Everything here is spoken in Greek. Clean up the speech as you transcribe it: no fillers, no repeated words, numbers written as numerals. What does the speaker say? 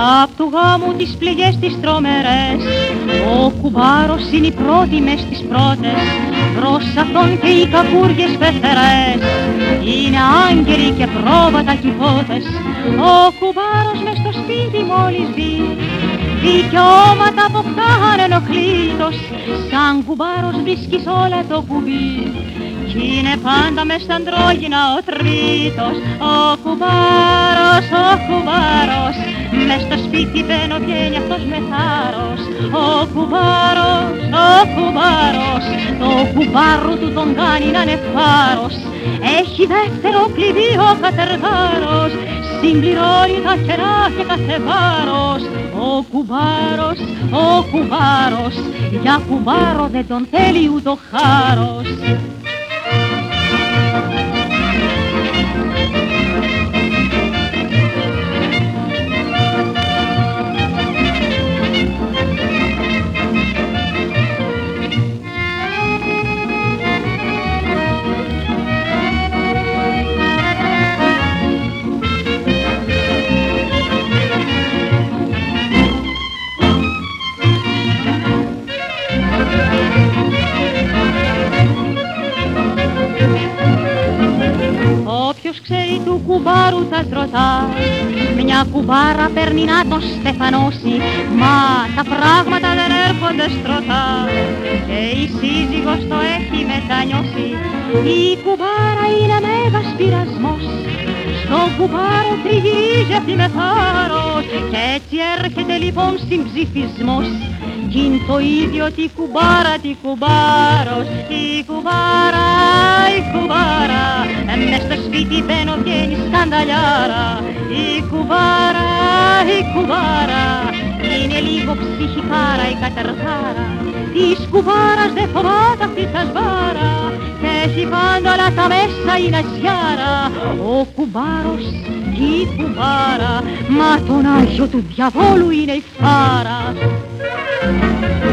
Απ' του γάμου τις πληγές τις τρομερές, ο κουμπάρος είναι η πρώτη μες τις πρώτες. Προς αυτόν και οι κακούργιες πεθερές είναι άγγελοι και πρόβατα κηπότες. Ο κουμπάρος μες στο σπίτι μόλις μπει, δικαιώματα αποκτά ανενοχλήτως. Σαν κουμπάρος βρίσκεις όλα το κουμπί κι είναι πάντα μες στα αντρόγινα ο τρίτος. Ο κουμπάρος, μες στο σπίτι μπαίνω βγαίνει αυτός με θάρρος. Ο κουμπάρος, το κουμπάρου του τον κάνει να είναι φάρος. Έχει δεύτερο κλειδί ο κατεργάρος, συμπληρώνει τα κενά και κάθε βάρος. Ο κουμπάρος, για κουμπάρο δεν τον θέλει ούτω χάρος. Όποιος ξέρει του κουμπάρου τα ρωτά, μια κουμπάρα παίρνει να τον στεφανώσει. Μα τα πράγματα δεν έρχονται στρωτά και η σύζυγος το έχει μετανιώσει. Η κουμπάρα είναι μέγας πειρασμός, στον κουμπάρο τριγυρίζει με θάρρος. Κι έτσι έρχεται λοιπόν συμψηφισμός, κι είναι το ίδιο τη κουμπάρα, τη κουμπάρος. Η κουμπάρα, μες στο σπίτι μπαίνω βγαίνει σκανταλιάρα. Η κουμπάρα, είναι λίγο ψυχικάρα η κατεργάρα. Της κουμπάρας δεν φοβάται αυτή τα σβάρα και έχει πάντα όλα τα μέσα η ναζιάρα. Ο κουμπάρος και η κουμπάρα, μα τον Άγιο του διαβόλου είναι η φάρα.